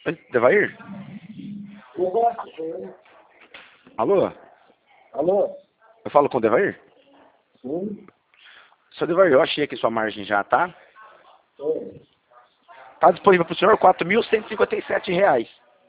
Oi, Devair? Alô? Alô? Eu falo com o Devair? Sim? Seu Devair, eu achei aqui sua margem já, tá? Oi. Tá disponível para o senhor R$ 4.157.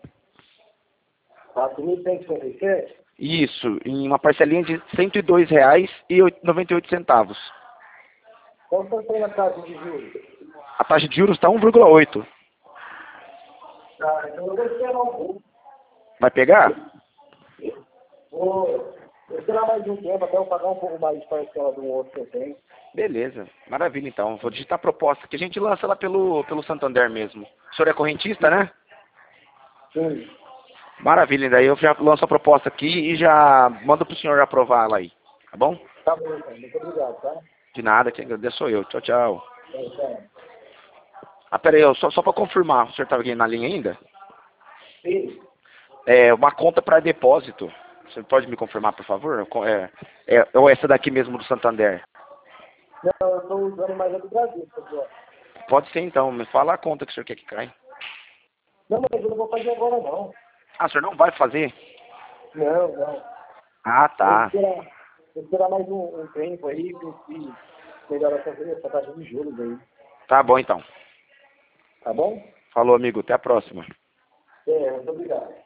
4.157? Isso, em uma parcelinha de R$ 102,98. Qual que foi a taxa de juros? A taxa de juros está 1,8. Ah, então eu vou esperar um pouco. Vai pegar? Vou esperar mais um tempo até eu pagar um pouco mais de parcela do outro que eu tenho. Beleza, maravilha então. Vou digitar a proposta, que a gente lança lá pelo Santander mesmo. O senhor é correntista, né? Sim. Maravilha, daí eu já lanço a proposta aqui e já mando pro senhor aprovar ela aí. Tá bom? Tá bom, então. Muito obrigado, tá? De nada, quem agradeço sou eu. Tchau, tchau. Tchau. Ah, pera aí, só para confirmar, o senhor tá aqui na linha ainda? Sim. É uma conta para depósito. Você pode me confirmar, por favor? Ou essa daqui mesmo do Santander? Não, eu estou usando mais a do Brasil, pessoal. Pode ser então, me fala a conta que o senhor quer que cai. Não, mas eu não vou fazer agora, não. Ah, o senhor não vai fazer? Não. Ah, tá. Vou esperar mais um tempo aí, se melhorar essa taxa de juros aí. Tá bom então. Tá bom? Falou, amigo. Até a próxima. Muito obrigado.